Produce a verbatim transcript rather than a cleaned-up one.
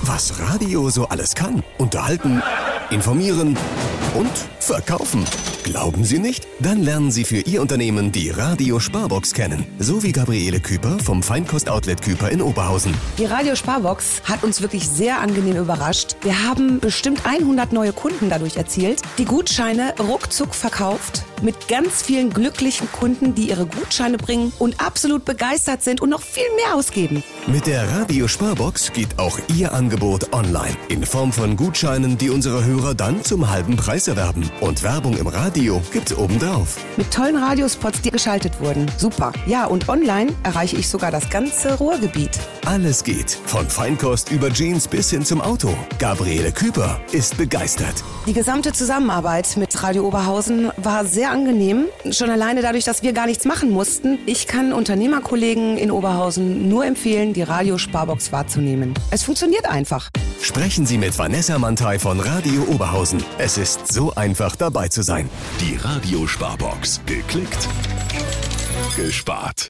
Was Radio so alles kann. Unterhalten, informieren und verkaufen. Glauben Sie nicht? Dann lernen Sie für Ihr Unternehmen die Radio Sparbox kennen. So wie Gabriele Küper vom Feinkost-Outlet Küper in Oberhausen. Die Radio Sparbox hat uns wirklich sehr angenehm überrascht. Wir haben bestimmt hundert neue Kunden dadurch erzielt. Die Gutscheine ruckzuck verkauft. Mit ganz vielen glücklichen Kunden, die ihre Gutscheine bringen und absolut begeistert sind und noch viel mehr ausgeben. Mit der Radio Sparbox geht auch Ihr Angebot online. In Form von Gutscheinen, die unsere Hörer dann zum halben Preis erwerben. Und Werbung im Radio gibt's obendrauf. Mit tollen Radiospots, die geschaltet wurden. Super. Ja, und online erreiche ich sogar das ganze Ruhrgebiet. Alles geht. Von Feinkost über Jeans bis hin zum Auto. Gabriele Küper ist begeistert. Die gesamte Zusammenarbeit mit Radio Oberhausen war sehr angenehm. Schon alleine dadurch, dass wir gar nichts machen mussten. Ich kann Unternehmerkollegen in Oberhausen nur empfehlen, die Radio Sparbox wahrzunehmen. Es funktioniert einfach. Sprechen Sie mit Vanessa Mantei von Radio Oberhausen. Es ist so einfach, dabei zu sein. Die Radio Sparbox. Geklickt, gespart.